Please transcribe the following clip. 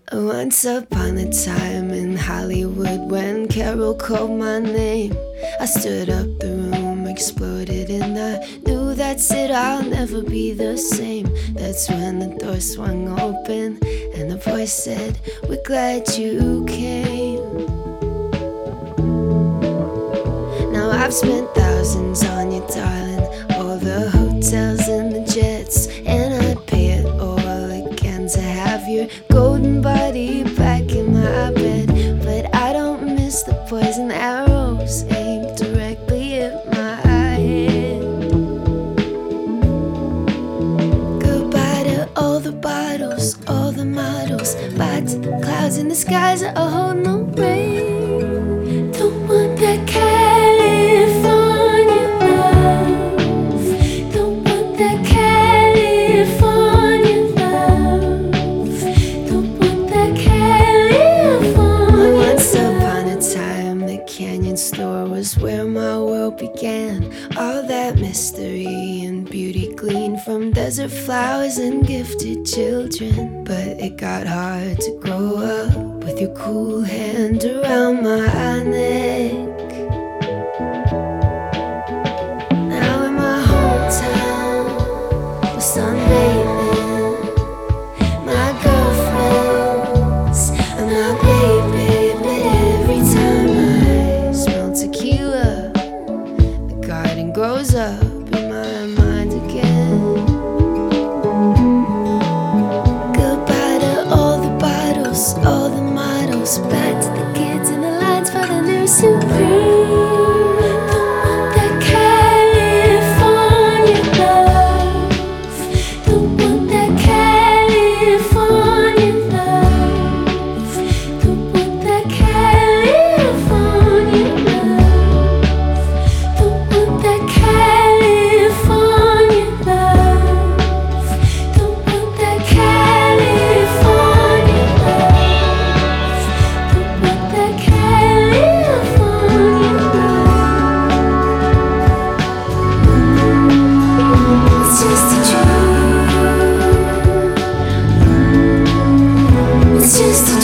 Once upon a time in Hollywood, when Carol called my name, I stood up, the room exploded, and I knew that's it, I'll never be the same. That's when the door swung open and the voice said, "We're glad you came." Now I've spent thousands on you, darling, all the hotels and the jets, and I'd pay it all again to have your golden body back in my bed. But I don't miss the poison arrows aimed directly at my head. Goodbye to all the bottles, all the models, bye to the clouds in the skies that hold no rain. Don't want that California love. Don't want that California love. Don't want that California. Once upon a time, the Canyon store was where my world began. All that mystery and beauty gleaned from desert flowers and gifted children. But it got hard to grow up with your cool hand around my neck. Now in my hometown, we're sunbathing, my girlfriends and my baby. But every time I smell tequila, the garden grows up in my mind again. Goodbye to all the bottles, all the models, back to the kids in the lines for the new Supreme. Don't want that California love. Don't want that California love. Don't want that California love. Don't want that California love. Don't want that California love. Don't want that California love. It's just a dream. It's just a